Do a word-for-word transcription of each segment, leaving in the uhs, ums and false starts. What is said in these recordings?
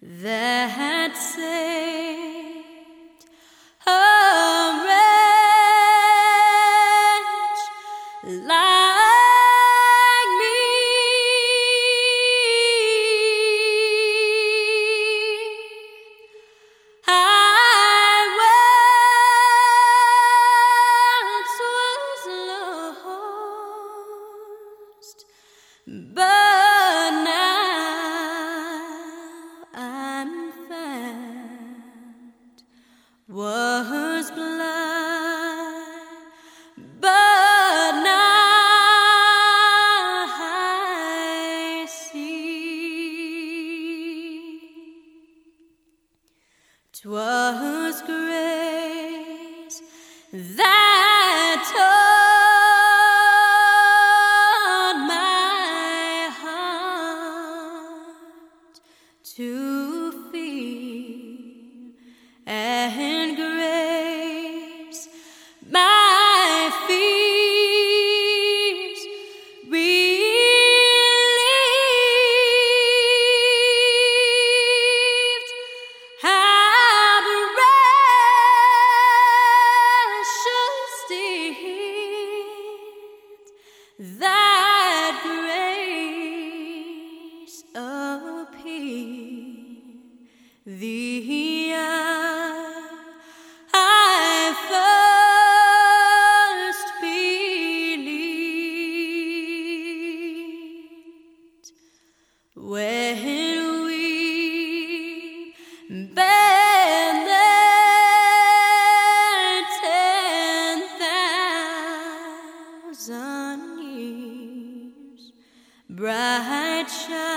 that saved a wretch like me. I once was lost, but now I'm found. Was blind, but now I see. 'Twas grace that taught my heart to feel, and grace my fears relieved. How precious did that grace appear the hour I first believed, when we bent there ten thousand years, bright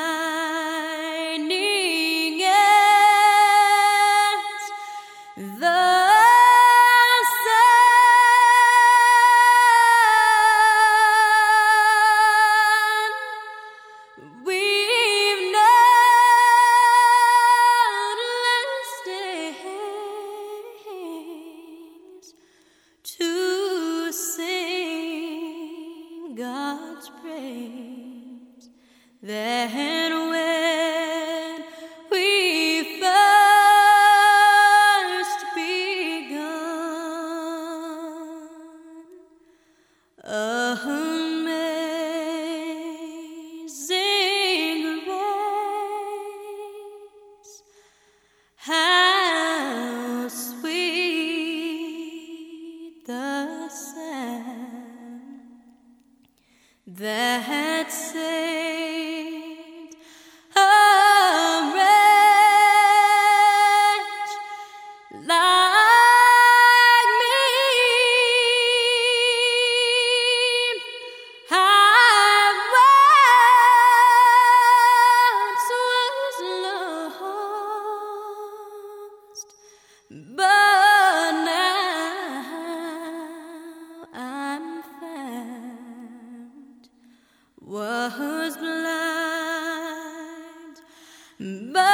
shining as the sun. We've numberless days to sing God's praise. Then when we first begun, amazing grace, how sweet the sound that saved a wretch like me. I once was lost, but now I'm found. Was blind, but